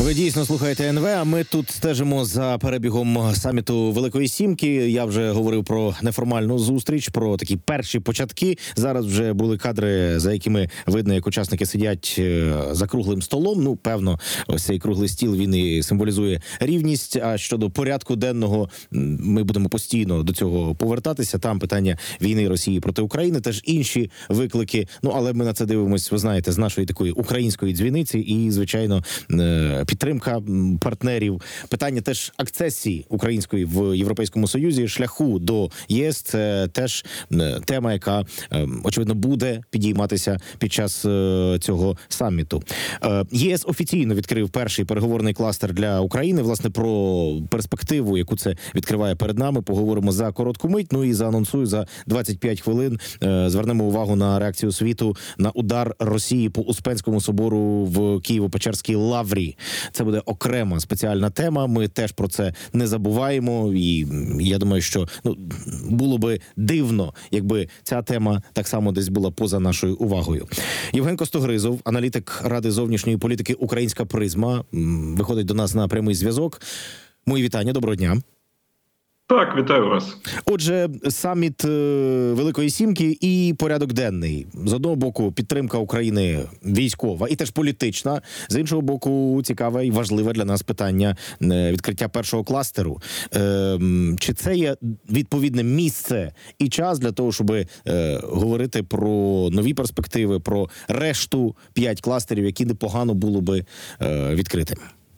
Ви дійсно слухаєте НВ, а ми тут стежимо за перебігом саміту Великої Сімки. Я вже говорив про неформальну зустріч, про такі перші початки. Зараз вже були кадри, за якими видно, як учасники сидять за круглим столом. Ну, певно, ось цей круглий стіл, він і символізує рівність. А щодо порядку денного, ми будемо постійно до цього повертатися. Там питання війни Росії проти України, теж інші виклики. Ну, але ми на це дивимося, ви знаєте, з нашої такої української дзвіниці і, звичайно, підтримка партнерів, питання теж акцесії української в Європейському Союзі, шляху до ЄС – це теж тема, яка, очевидно, буде підійматися під час цього саміту. ЄС офіційно відкрив перший переговорний кластер для України. Власне, про перспективу, яку це відкриває перед нами, поговоримо за коротку мить. Ну і заанонсую, за 25 хвилин звернемо увагу на реакцію світу на удар Росії по Успенському собору в Києво-Печерській лаврі. Це буде окрема спеціальна тема. Ми теж про це не забуваємо. І я думаю, що було би дивно, якби ця тема так само десь була поза нашою увагою. Євген Костогризов, аналітик Ради зовнішньої політики «Українська призма», виходить до нас на прямий зв'язок. Мої вітання, доброго дня. Так, вітаю вас. Отже, саміт Великої Сімки і порядок денний. З одного боку, підтримка України військова і теж політична. З іншого боку, цікаве і важливе для нас питання відкриття першого кластеру. Чи це є відповідне місце і час для того, щоб говорити про нові перспективи, про решту 5 кластерів, які непогано було би відкрити?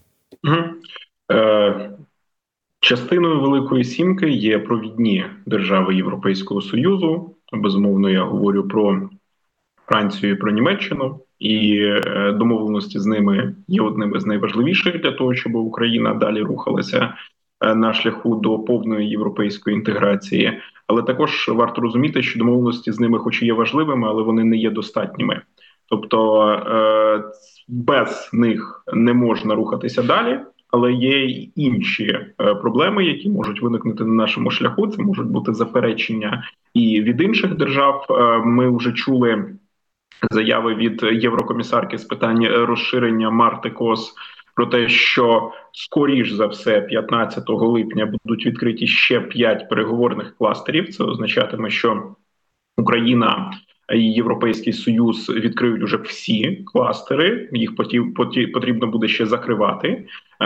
Частиною Великої Сімки є провідні держави Європейського Союзу. Безумовно, я говорю про Францію і про Німеччину. І домовленості з ними є одним із найважливіших для того, щоб Україна далі рухалася на шляху до повної європейської інтеграції. Але також варто розуміти, що домовленості з ними хоч і є важливими, але вони не є достатніми. Тобто без них не можна рухатися далі. Але є й інші проблеми, які можуть виникнути на нашому шляху. Це можуть бути заперечення і від інших держав. Ми вже чули заяви від єврокомісарки з питань розширення Марти Кос про те, що скоріш за все 15 липня будуть відкриті ще 5 переговорних кластерів. Це означатиме, що Україна і Європейський Союз відкриють уже всі кластери, їх потрібно буде ще закривати.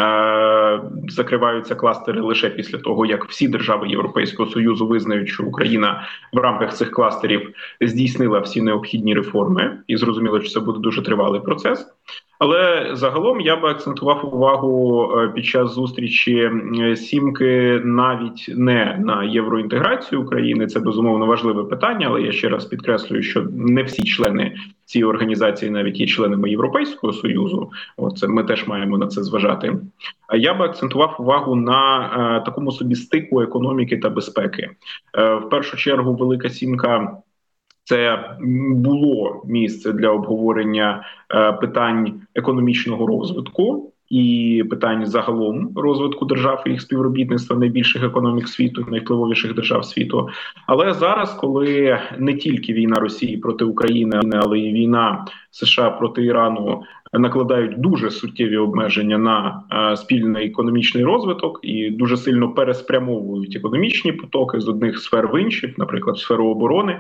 Закриваються кластери лише після того, як всі держави Європейського Союзу визнають, що Україна в рамках цих кластерів здійснила всі необхідні реформи, і зрозуміло, що це буде дуже тривалий процес. Але загалом я би акцентував увагу під час зустрічі Сімки навіть не на євроінтеграцію України. Це, безумовно, важливе питання, але я ще раз підкреслюю, що не всі члени цієї організації навіть є членами Європейського Союзу. Оце ми теж маємо на це зважати. А я би акцентував увагу на такому собі стику економіки та безпеки. В першу чергу Велика Сімка – це було місце для обговорення питань економічного розвитку і питань загалом розвитку держав і їх співробітництва найбільших економік світу, найвпливовіших держав світу. Але зараз, коли не тільки війна Росії проти України, але й війна США проти Ірану накладають дуже суттєві обмеження на спільний економічний розвиток і дуже сильно переспрямовують економічні потоки з одних сфер в інші, наприклад, в сферу оборони,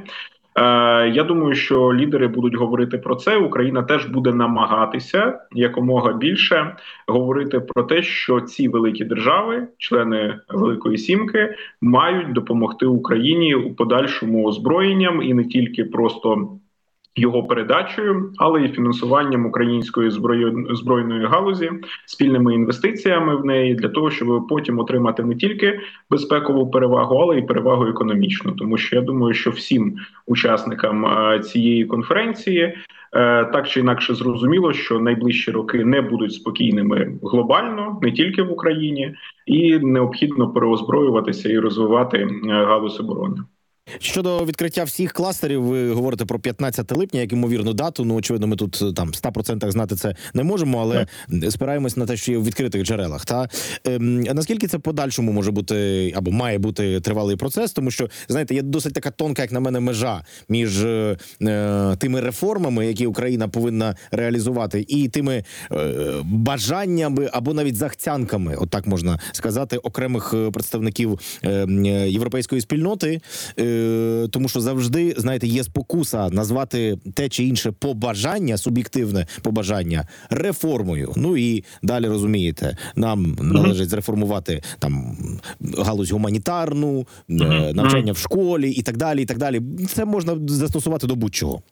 я думаю, що лідери будуть говорити про це. Україна теж буде намагатися якомога більше говорити про те, що ці великі держави, члени Великої Сімки, мають допомогти Україні у подальшому озброєнням і не тільки просто його передачею, але й фінансуванням української збройної галузі, спільними інвестиціями в неї, для того, щоб потім отримати не тільки безпекову перевагу, але й перевагу економічну. Тому що я думаю, що всім учасникам цієї конференції так чи інакше зрозуміло, що найближчі роки не будуть спокійними глобально, не тільки в Україні, і необхідно переозброюватися і розвивати галузь оборони. Щодо відкриття всіх кластерів, ви говорите про 15 липня, як ймовірну дату. Ну, очевидно, ми тут там 100% знати це не можемо, але спираємось на те, що є в відкритих джерелах. Та наскільки це подальшому може бути або має бути тривалий процес, тому що, знаєте, є досить така тонка, як на мене, межа між тими реформами, які Україна повинна реалізувати, і тими бажаннями або навіть захцянками, от так можна сказати, окремих представників європейської спільноти. Тому що завжди, знаєте, є спокуса назвати те чи інше побажання, суб'єктивне побажання, реформою. Ну і далі, розумієте, нам належить зреформувати там галузь гуманітарну, навчання в школі і так далі, і так далі. Це можна застосувати до будь-чого.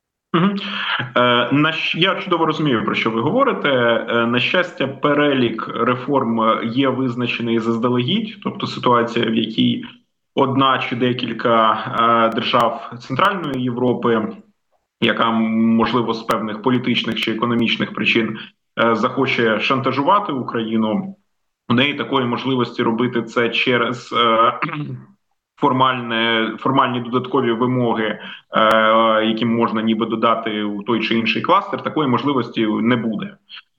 Я чудово розумію, про що ви говорите. На щастя, перелік реформ є визначений заздалегідь, тобто ситуація, в якій одна чи декілька держав Центральної Європи, яка, можливо, з певних політичних чи економічних причин захоче шантажувати Україну, у неї такої можливості робити це через формальні додаткові вимоги, які можна ніби додати у той чи інший кластер, такої можливості не буде.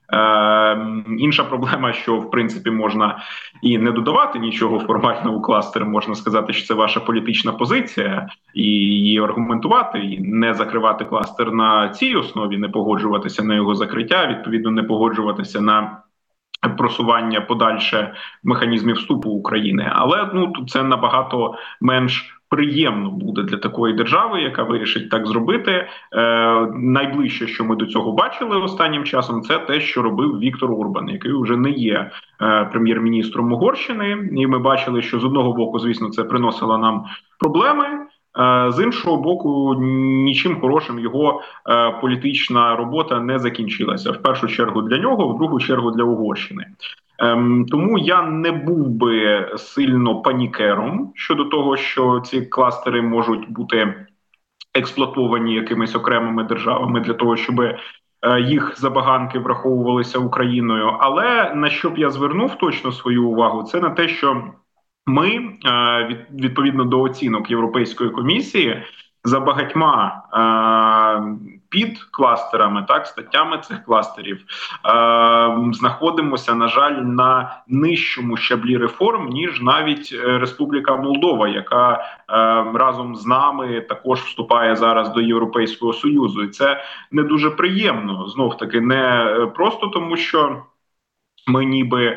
Інша проблема, що в принципі можна і не додавати нічого формально у кластер, можна сказати, що це ваша політична позиція, і її аргументувати, і не закривати кластер на цій основі, не погоджуватися на його закриття, відповідно не погоджуватися на просування подальше механізмів вступу України. Але це набагато менш приємно буде для такої держави, яка вирішить так зробити. Найближче, що ми до цього бачили останнім часом, це те, що робив Віктор Орбан, який вже не є прем'єр-міністром Угорщини. І ми бачили, що з одного боку, звісно, це приносило нам проблеми. З іншого боку, нічим хорошим його політична робота не закінчилася. В першу чергу для нього, в другу чергу для Угорщини. Тому я не був би сильно панікером щодо того, що ці кластери можуть бути експлуатовані якимись окремими державами для того, щоб їх забаганки враховувалися Україною. Але на що б я звернув точно свою увагу, це на те, що ми, відповідно до оцінок Європейської комісії, за багатьма підкластерами, статтями цих кластерів, знаходимося, на жаль, на нижчому щаблі реформ, ніж навіть Республіка Молдова, яка разом з нами також вступає зараз до Європейського Союзу. І це не дуже приємно, знов-таки, не просто тому, що ми ніби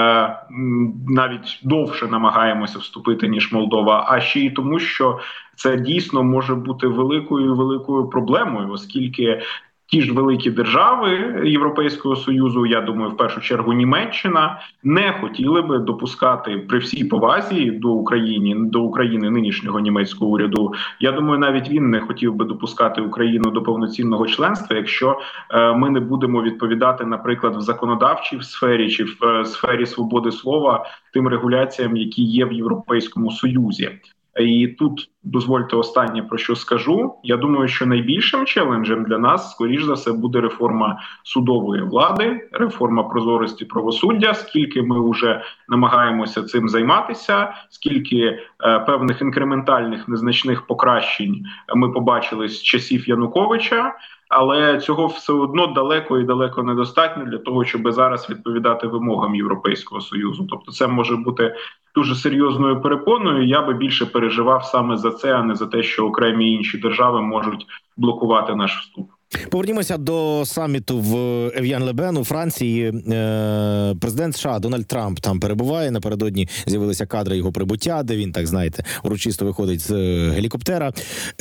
навіть довше намагаємося вступити, ніж Молдова, а ще й тому, що це дійсно може бути великою проблемою, оскільки ті ж великі держави Європейського Союзу, я думаю, в першу чергу Німеччина, не хотіли би допускати при всій повазі до України нинішнього німецького уряду. Я думаю, навіть він не хотів би допускати Україну до повноцінного членства, якщо ми не будемо відповідати, наприклад, в законодавчій сфері чи в сфері свободи слова тим регуляціям, які є в Європейському Союзі. І тут, дозвольте останнє, про що скажу. Я думаю, що найбільшим челенджем для нас, скоріш за все, буде реформа судової влади, реформа прозорості правосуддя, скільки ми вже намагаємося цим займатися, скільки певних інкрементальних незначних покращень ми побачили з часів Януковича, але цього все одно далеко і далеко недостатньо для того, щоб зараз відповідати вимогам Європейського Союзу. Тобто це може бути дуже серйозною перепоною. Я би більше переживав саме за це, а не за те, що окремі інші держави можуть блокувати наш вступ. Повернімося до саміту в Ев'ян-Ле-Бен у Франції. Президент США Дональд Трамп там перебуває. Напередодні з'явилися кадри його прибуття, де він, так знаєте, урочисто виходить з гелікоптера.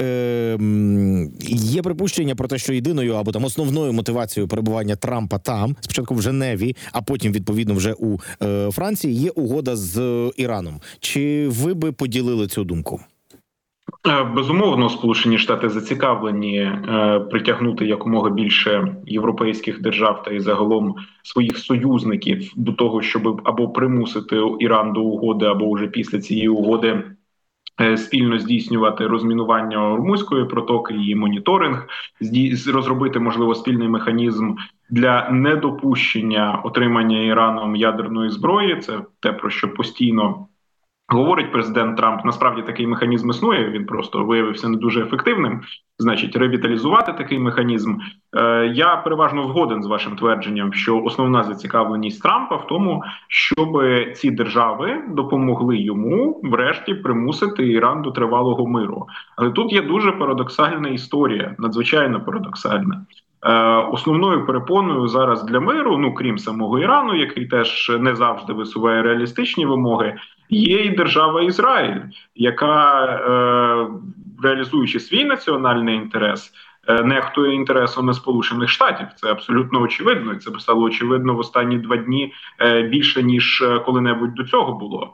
Є припущення про те, що єдиною або там основною мотивацією перебування Трампа там, спочатку в Женеві, а потім, відповідно, вже у Франції, є угода з Іраном. Чи ви би поділили цю думку? Безумовно, Сполучені Штати зацікавлені притягнути якомога більше європейських держав та й загалом своїх союзників до того, щоб або примусити Іран до угоди, або вже після цієї угоди спільно здійснювати розмінування Ормузької протоки, її моніторинг, розробити, можливо, спільний механізм для недопущення отримання Іраном ядерної зброї. Це те, про що постійно Говорить президент Трамп, насправді такий механізм існує, він просто виявився не дуже ефективним. Значить, ревіталізувати такий механізм. Я переважно згоден з вашим твердженням, що основна зацікавленість Трампа в тому, щоб ці держави допомогли йому врешті примусити Іран до тривалого миру. Але тут є дуже парадоксальна історія, надзвичайно парадоксальна. Основною перепоною зараз для миру, ну крім самого Ірану, який теж не завжди висуває реалістичні вимоги, є і держава Ізраїль, яка, реалізуючи свій національний інтерес, нехтує інтересами Сполучених Штатів. Це абсолютно очевидно. І це стало очевидно в останні 2 дні більше, ніж коли-небудь до цього було.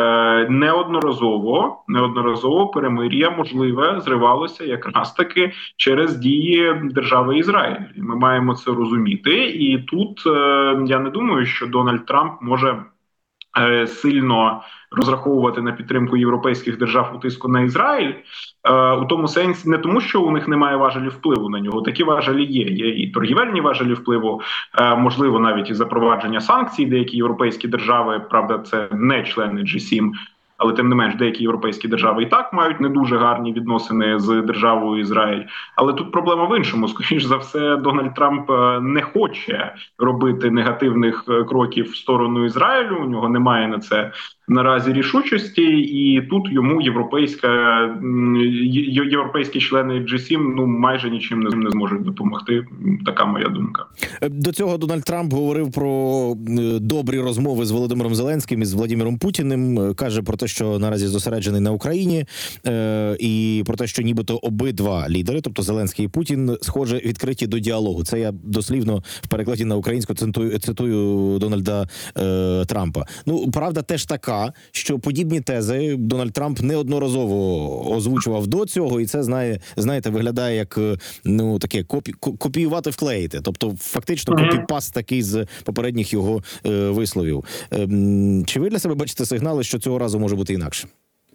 Неодноразово перемир'я можливе зривалося якраз таки через дії держави Ізраїль. І ми маємо це розуміти. І тут я не думаю, що Дональд Трамп може сильно розраховувати на підтримку європейських держав у тиску на Ізраїль, у тому сенсі не тому, що у них немає важелів впливу на нього. Такі важелі є. Є і торгівельні важелі впливу, можливо, навіть і запровадження санкцій. Деякі європейські держави, правда, це не члени G7, але тим не менш деякі європейські держави і так мають не дуже гарні відносини з державою Ізраїль. Але тут проблема в іншому. Скоріш за все, Дональд Трамп не хоче робити негативних кроків в сторону Ізраїлю. У нього немає на це наразі рішучості, і тут йому європейські члени G7 майже нічим не зможуть допомогти. Така моя думка. До цього Дональд Трамп говорив про добрі розмови з Володимиром Зеленським і з Владимиром Путіним. Каже про те, що наразі зосереджений на Україні, і про те, що нібито обидва лідери, тобто Зеленський і Путін, схоже, відкриті до діалогу. Це я дослівно в перекладі на українську цитую Дональда Трампа. Ну, правда теж така, що подібні тези Дональд Трамп неодноразово озвучував до цього, і це, знаєте, виглядає як таке копіювати, вклеїти. Тобто фактично копіпаст такий з попередніх його висловів. Чи ви для себе бачите сигнали, що цього разу може бути інакше?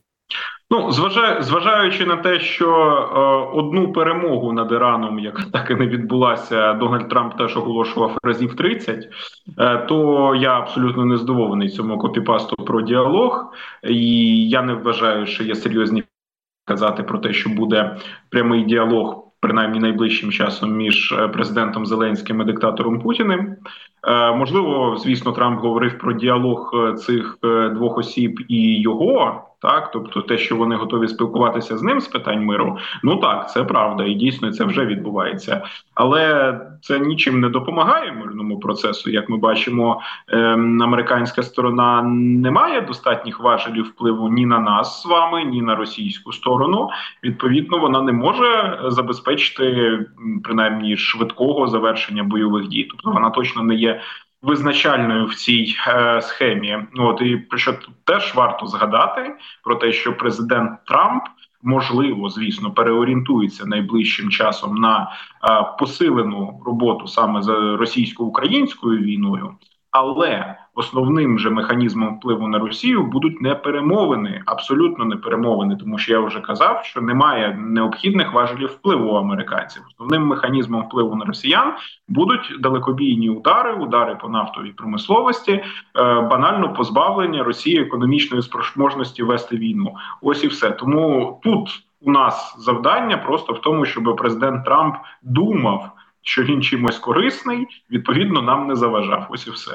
Зважаючи на те, що одну перемогу над Іраном, яка так і не відбулася, Дональд Трамп теж оголошував разів 30, то я абсолютно не здивований цьому копіпасту про діалог. І я не вважаю, що є серйозні казати про те, що буде прямий діалог, принаймні найближчим часом, між президентом Зеленським і диктатором Путіним. Можливо, звісно, Трамп говорив про діалог цих двох осіб і його, так, тобто те, що вони готові спілкуватися з ним з питань миру, так, це правда, і дійсно це вже відбувається. Але це нічим не допомагає мирному процесу. Як ми бачимо, американська сторона не має достатніх важелів впливу ні на нас з вами, ні на російську сторону. Відповідно, вона не може забезпечити, принаймні, швидкого завершення бойових дій. Тобто вона точно не є визначальною в цій схемі. І про що тут теж варто згадати, про те, що президент Трамп, можливо, звісно, переорієнтується найближчим часом на посилену роботу саме за російсько-українською війною, але основним же механізмом впливу на Росію будуть не перемовини, абсолютно не перемовини, тому що я вже казав, що немає необхідних важелів впливу у американців. Основним механізмом впливу на росіян будуть далекобійні удари по нафтовій промисловості, банально позбавлення Росії економічної спроможності вести війну. Ось і все. Тому тут у нас завдання просто в тому, щоб президент Трамп думав, що він чимось корисний, відповідно, нам не заважав. Ось і все.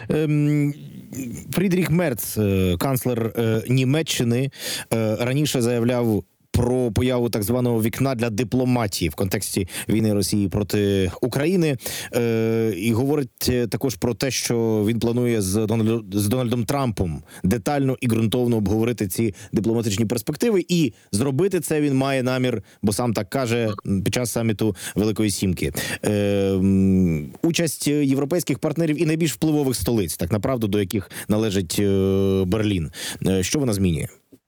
Фрідріх Мерц, канцлер Німеччини, раніше заявляв про появу так званого вікна для дипломатії в контексті війни Росії проти України. І говорить також про те, що він планує з Дональдом Трампом детально і ґрунтовно обговорити ці дипломатичні перспективи. І зробити це він має намір, бо сам так каже, під час саміту Великої Сімки. Участь європейських партнерів і найбільш впливових столиць, так направду, до яких належить Берлін. Що вона змінює?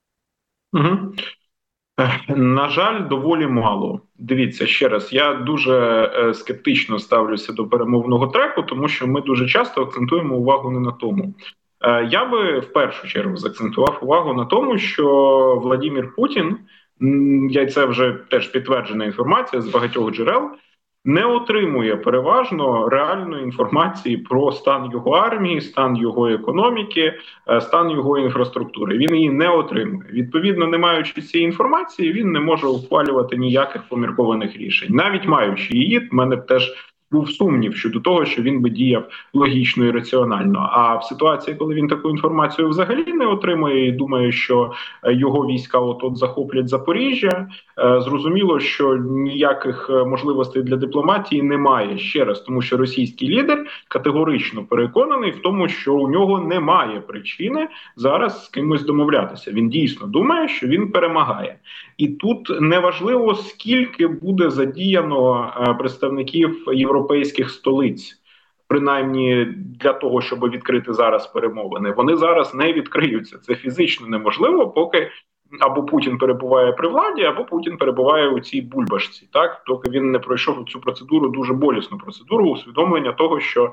На жаль, доволі мало. Дивіться, ще раз, я дуже скептично ставлюся до перемовного треку, тому що ми дуже часто акцентуємо увагу не на тому. Я би в першу чергу заакцентував увагу на тому, що Владимир Путін, це вже теж підтверджена інформація з багатьох джерел, не отримує переважно реальної інформації про стан його армії, стан його економіки, стан його інфраструктури. Він її не отримує. Відповідно, не маючи цієї інформації, він не може ухвалювати ніяких поміркованих рішень. Навіть маючи її, в мене теж був сумнів щодо того, що він би діяв логічно і раціонально. А в ситуації, коли він таку інформацію взагалі не отримує і думає, що його війська от захоплять Запоріжжя, зрозуміло, що ніяких можливостей для дипломатії немає. Ще раз, тому що російський лідер категорично переконаний в тому, що у нього немає причини зараз з кимось домовлятися. Він дійсно думає, що він перемагає. І тут неважливо, скільки буде задіяно представників європейських столиць, принаймні для того, щоб відкрити зараз перемовини. Вони зараз не відкриються. Це фізично неможливо, поки або Путін перебуває при владі, або Путін перебуває у цій бульбашці. Так, доки він не пройшов цю процедуру, дуже болісну процедуру усвідомлення того, що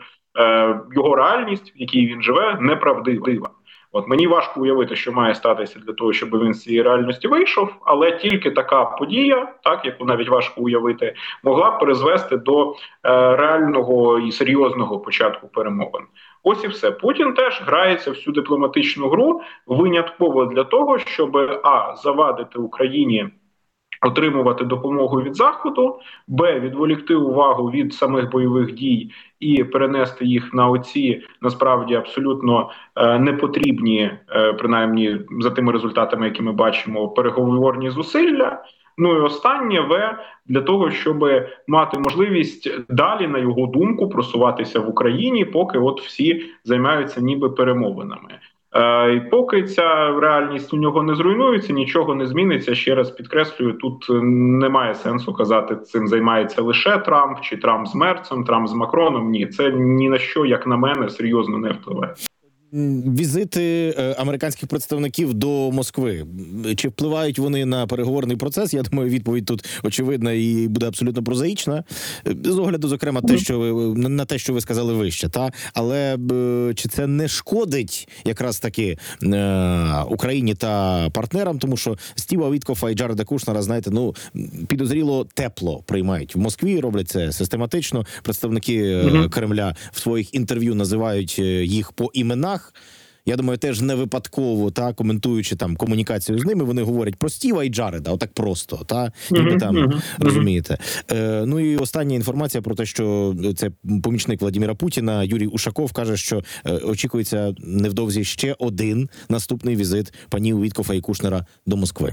його реальність, в якій він живе, неправдива. От мені важко уявити, що має статися для того, щоб він з цієї реальності вийшов, але тільки така подія, так яку навіть важко уявити, могла б призвести до реального і серйозного початку перемовин. Ось і все. Путін теж грається в цю дипломатичну гру винятково для того, щоб завадити Україні отримувати допомогу від Заходу, відволікти увагу від самих бойових дій і перенести їх на оці, насправді, абсолютно непотрібні, принаймні за тими результатами, які ми бачимо, переговорні зусилля. Ну і останнє для того, щоб мати можливість далі, на його думку, просуватися в Україні, поки от всі займаються ніби перемовинами. І поки ця реальність у нього не зруйнується, нічого не зміниться. Ще раз підкреслюю, тут немає сенсу казати, цим займається лише Трамп, чи Трамп з Мерцем, Трамп з Макроном. Ні, це ні на що, як на мене, серйозно не впливає. Візити американських представників до Москви, чи впливають вони на переговорний процес? Я думаю, відповідь тут очевидна і буде абсолютно прозаїчна. З огляду, зокрема, на те, що ви сказали вище. Але чи це не шкодить якраз таки Україні та партнерам? Тому що Стіва Віткофа і Джареда Кушнера, знаєте, підозріло тепло приймають в Москві, роблять це систематично. Представники Кремля в своїх інтерв'ю називають їх по іменах. Я думаю, теж не випадково, коментуючи там комунікацію з ними, вони говорять про Стіва і Джареда, отак просто, ніби там, розумієте. Ну і остання інформація про те, що це помічник Владимира Путіна, Юрій Ушаков, каже, що очікується невдовзі ще один наступний візит панів Віткофа і Кушнера до Москви.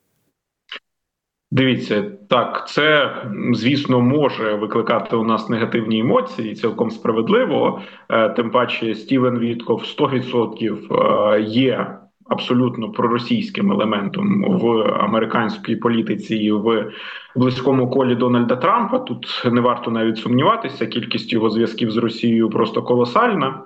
Дивіться, так, це, звісно, може викликати у нас негативні емоції, цілком справедливо. Тим паче Стівен Віткоф 100% є абсолютно проросійським елементом в американській політиці і в близькому колі Дональда Трампа. Тут не варто навіть сумніватися, кількість його зв'язків з Росією просто колосальна.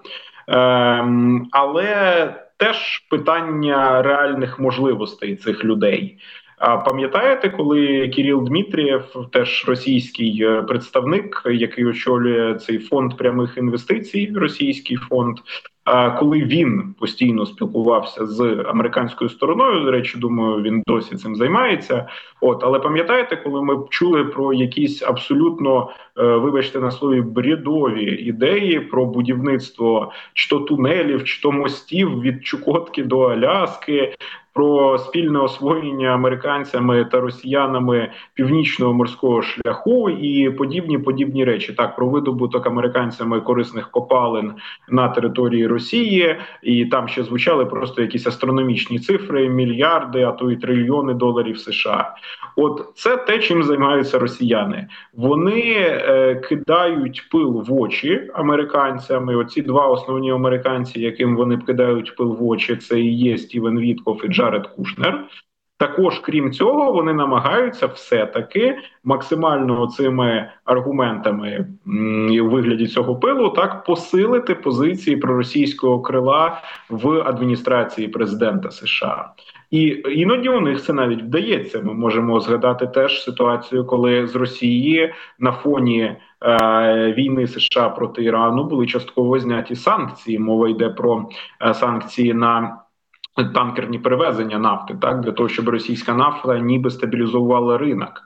Але теж питання реальних можливостей цих людей. А пам'ятаєте, коли Кирил Дмитрієв, теж російський представник, який очолює цей фонд прямих інвестицій, російський фонд, коли він постійно спілкувався з американською стороною, до речі, думаю, він досі цим займається. Але пам'ятаєте, коли ми чули про якісь абсолютно, вибачте на слові, бредові ідеї про будівництво чи то тунелів, чи то мостів від Чукотки до Аляски, про спільне освоєння американцями та росіянами північного морського шляху і подібні речі. Так, про видобуток американцями корисних копалин на території Росії, і там ще звучали просто якісь астрономічні цифри, мільярди, а то й трильйони доларів США. От це те, чим займаються росіяни. Вони кидають пил в очі американцям. І оці два основні американці, яким вони кидають пил в очі, це і є Стівен Віткоф і Джаред Кушнер. Також, крім цього, вони намагаються все-таки максимально цими аргументами у вигляді цього пилу посилити позиції проросійського крила в адміністрації президента США. І іноді у них це навіть вдається. Ми можемо згадати теж ситуацію, коли з Росії на фоні війни США проти Ірану були частково зняті санкції. Мова йде про санкції на танкерні перевезення нафти, для того, щоб російська нафта ніби стабілізувала ринок.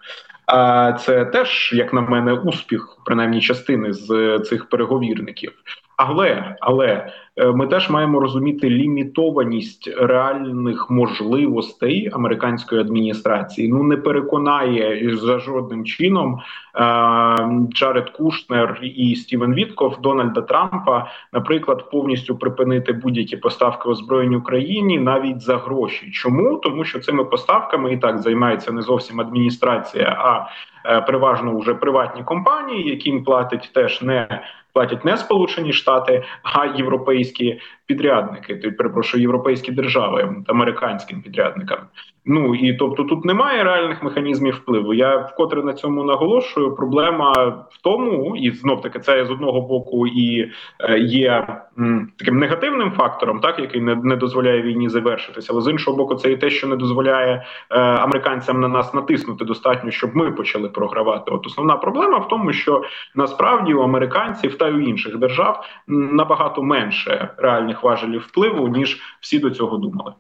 Це теж, як на мене, успіх, принаймні частини з цих переговірників. Але ми теж маємо розуміти лімітованість реальних можливостей американської адміністрації. Не переконає за жодним чином Джаред Кушнер і Стівен Вітков Дональда Трампа, наприклад, повністю припинити будь-які поставки озброєнь Україні навіть за гроші. Чому? Тому що цими поставками і так займається не зовсім адміністрація, а переважно вже приватні компанії, яким платять не Сполучені Штати, а європейські підрядники. Перепрошую, європейські держави американським підрядникам. І тобто тут немає реальних механізмів впливу. Я вкотре на цьому наголошую. Проблема в тому, і знов таки це з одного боку і є таким негативним фактором, так, який не дозволяє війні завершитися, але з іншого боку, це і те, що не дозволяє американцям на нас натиснути достатньо, щоб ми почали програвати. От основна проблема в тому, що насправді у американців та й у інших держав набагато менше реальних важелів впливу, ніж всі до цього думали.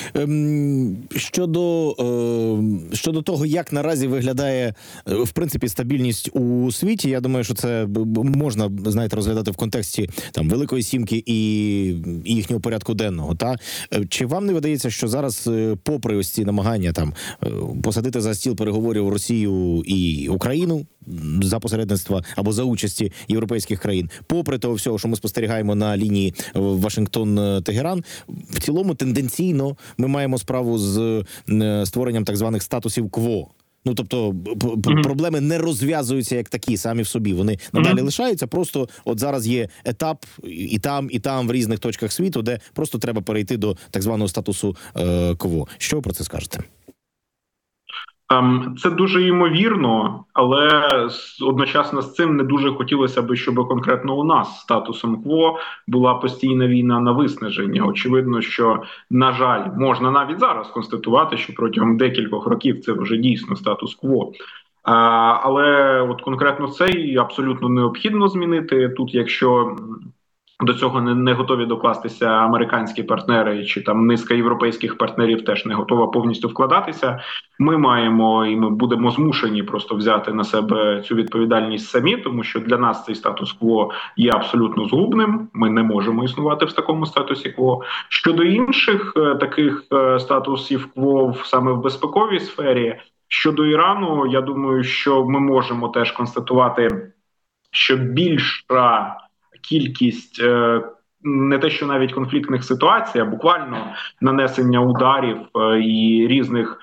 Щодо того, як наразі виглядає, в принципі, стабільність у світі, я думаю, що це можна, розглядати в контексті Великої Сімки і їхнього порядку денного. Чи вам не видається, що зараз, попри ось ці намагання посадити за стіл переговорів Росію і Україну за посередництва або за участі європейських країн, попри того всього, що ми спостерігаємо на лінії Вашингтон-Тегеран, в цілому тенденційно ми маємо справу з створенням так званих статусів КВО. Тобто проблеми не розв'язуються як такі самі в собі. Вони надалі лишаються, просто от зараз є етап і там в різних точках світу, де просто треба перейти до так званого статусу КВО. Що ви про це скажете? Це дуже ймовірно, але одночасно з цим не дуже хотілося б, щоб конкретно у нас статусом КВО була постійна війна на виснаження. Очевидно, що, на жаль, можна навіть зараз констатувати, що протягом декількох років це вже дійсно статус КВО. Але от конкретно цей абсолютно необхідно змінити. Тут, якщо до цього не готові докластися американські партнери, чи низка європейських партнерів теж не готова повністю вкладатися, ми маємо і ми будемо змушені просто взяти на себе цю відповідальність самі, тому що для нас цей статус-кво є абсолютно згубним, ми не можемо існувати в такому статусі кво. Щодо інших таких статусів кво саме в безпековій сфері, щодо Ірану, я думаю, що ми можемо теж констатувати, що більша кількість не те, що навіть конфліктних ситуацій, а буквально нанесення ударів і різних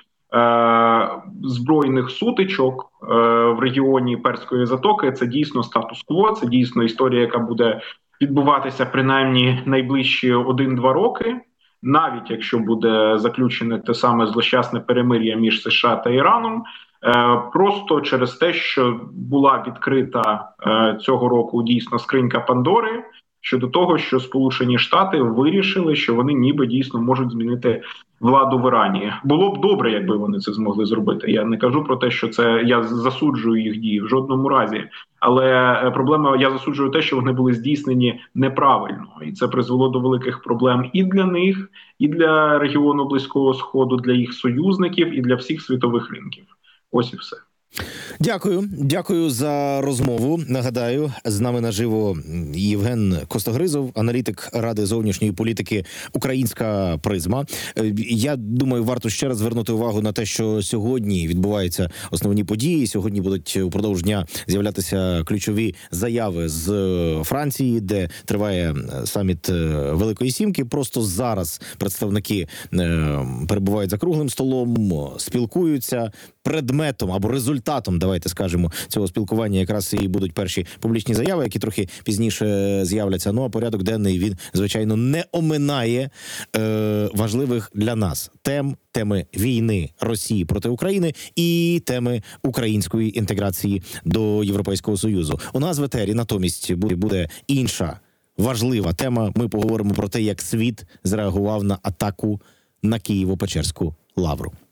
збройних сутичок в регіоні Перської затоки – це дійсно статус-кво, це дійсно історія, яка буде відбуватися принаймні найближчі 1-2 роки, навіть якщо буде заключене те саме злощасне перемир'я між США та Іраном, просто через те, що була відкрита цього року дійсно скринька Пандори щодо того, що Сполучені Штати вирішили, що вони ніби дійсно можуть змінити владу в Ірані. Було б добре, якби вони це змогли зробити. Я не кажу про те, що це я засуджую їх дії в жодному разі. Але проблема, я засуджую те, що вони були здійснені неправильно. І це призвело до великих проблем і для них, і для регіону Близького Сходу, для їх союзників, і для всіх світових ринків. Ось і все. Дякую за розмову. Нагадаю, з нами наживо Євген Костогризов, аналітик Ради зовнішньої політики «Українська призма». Я думаю, варто ще раз звернути увагу на те, що сьогодні відбуваються основні події. Сьогодні будуть упродовж дня з'являтися ключові заяви з Франції, де триває саміт Великої Сімки. Просто зараз представники перебувають за круглим столом, спілкуються. Предметом або результатом, давайте скажемо, цього спілкування якраз і будуть перші публічні заяви, які трохи пізніше з'являться. Ну, а порядок денний, він, звичайно, не оминає важливих для нас теми війни Росії проти України і теми української інтеграції до Європейського Союзу. У нас в етері натомість буде інша важлива тема. Ми поговоримо про те, як світ зреагував на атаку на Києво-Печерську лавру.